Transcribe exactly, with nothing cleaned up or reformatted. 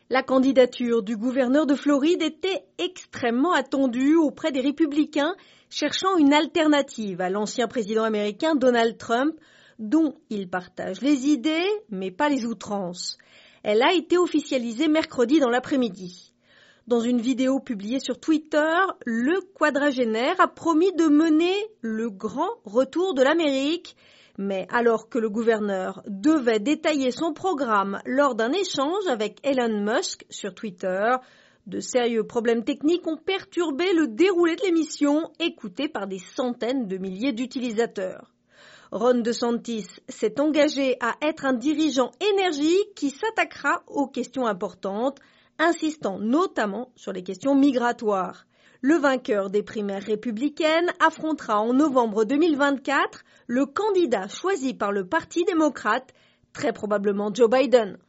La candidature du gouverneur de Floride était extrêmement attendue auprès des républicains cherchant une alternative à l'ancien président américain Donald Trump, dont il partage les idées, mais pas les outrances. Elle a été officialisée mercredi dans l'après-midi. Dans une vidéo publiée sur Twitter, le quadragénaire a promis de mener le grand retour de l'Amérique, mais alors que le gouverneur devait détailler son programme lors d'un échange avec Elon Musk sur Twitter, de sérieux problèmes techniques ont perturbé le déroulé de l'émission, écoutée par des centaines de milliers d'utilisateurs. Ron DeSantis s'est engagé à être un dirigeant énergique qui s'attaquera aux questions importantes, insistant notamment sur les questions migratoires. Le vainqueur des primaires républicaines affrontera en novembre deux mille vingt-quatre le candidat choisi par le Parti démocrate, très probablement Joe Biden.